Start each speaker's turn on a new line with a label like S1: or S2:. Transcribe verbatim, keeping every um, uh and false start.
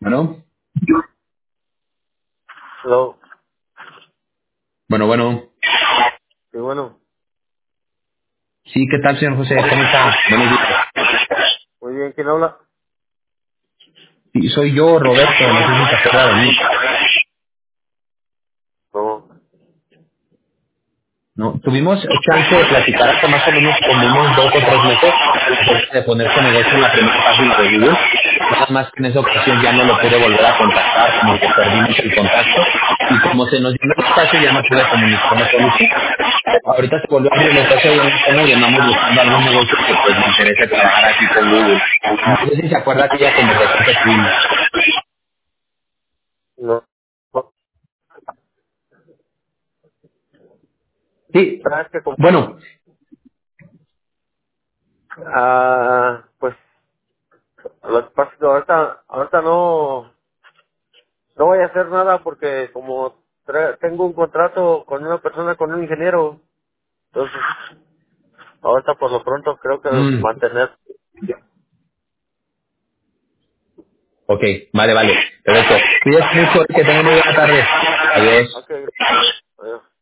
S1: Bueno,
S2: Hello.
S1: bueno, bueno.
S2: Sí, bueno.
S1: Sí, ¿qué tal, señor José? ¿Cómo está? Buenos días.
S2: Muy bien, ¿quién habla?
S1: Sí, soy yo, Roberto, no sé si se acuerda de mí.
S2: No.
S1: ¿No? Tuvimos chance de platicar hace más o menos como unos dos o tres meses acerca de poner su negocio en la primera página de Google. Nada más que en esa ocasión ya no lo pude volver a contactar, como que perdimos el contacto. Y como se nos dio el espacio, ya no pude comunicarme con usted. Ahorita se volvió a abrir el espacio ahí en la zona y andamos buscando algún negocio que pues le interese trabajar aquí con Google. No sé si se acuerda aquella conversación que tuvimos.
S2: No.
S1: Sí,
S2: ¿Sabes que como...
S1: bueno,
S2: Ah, pues, lo que pasa es que ahorita, ahorita no, no voy a hacer nada porque como tra- tengo un contrato con una persona, con un ingeniero, entonces, ahorita por lo pronto creo que
S1: mm,
S2: mantener.
S1: ok, vale, vale, perfecto. Cuídate mucho, que tenga muy buena tarde. Adiós.
S2: Ok. Adiós.